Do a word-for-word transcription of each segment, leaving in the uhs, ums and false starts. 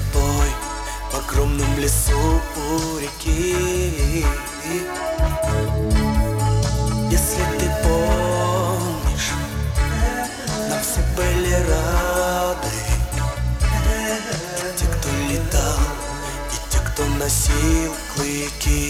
тобой в огромном лесу у реки. Если ты помнишь, нам все были рады, те, кто летал, и те, кто носил клыки.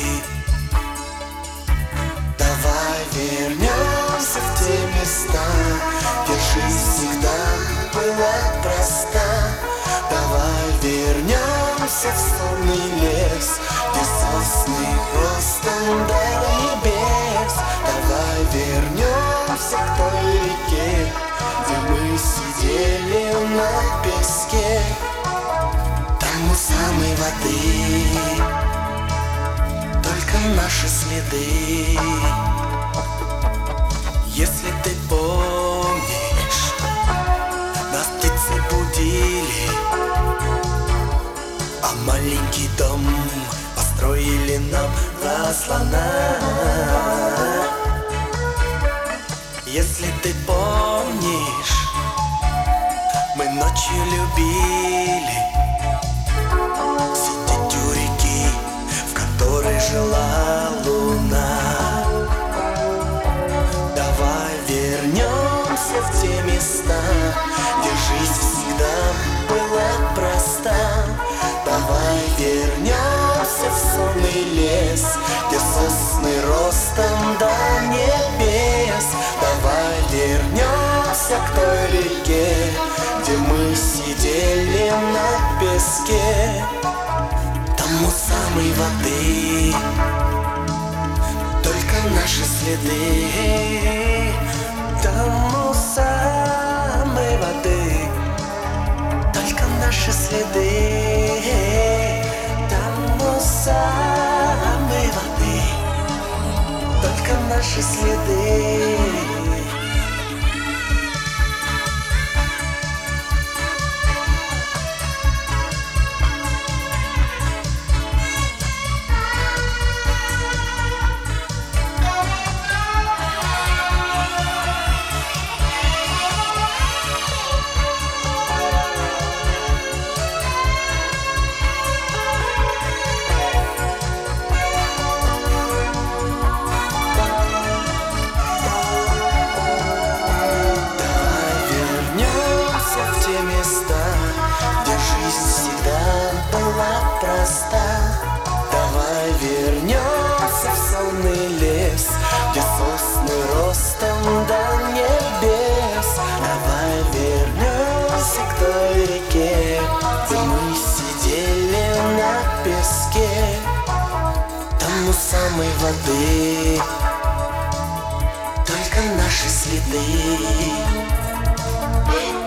Давай вернемся в те места, где жизнь всегда была проста. Давай вернемся в сонный лес, где сосны ростом до небес. Давай вернемся к той реке, где мы сидели на песке. Там у самой воды только наши следы. Если ты помнишь, нас птицы будили, а маленький дом построили нам два слона. Если ты помнишь, мы ночью любили сидеть у реки, в которой жила луна. Давай вернемся в те места, где жизнь всегда была проста. Давай вернемся в сонный лес, где сосны ростом до небес. Давай вернемся к той реке, где мы сидели на песке. Там у самой воды только наши следы. Там у самой воды только наши следы. Там у самой воды только наши следы. Давай вернемся в сонный лес, где сосны ростом до небес. Давай вернемся к той реке, где мы сидели на песке. Там у самой воды только наши следы.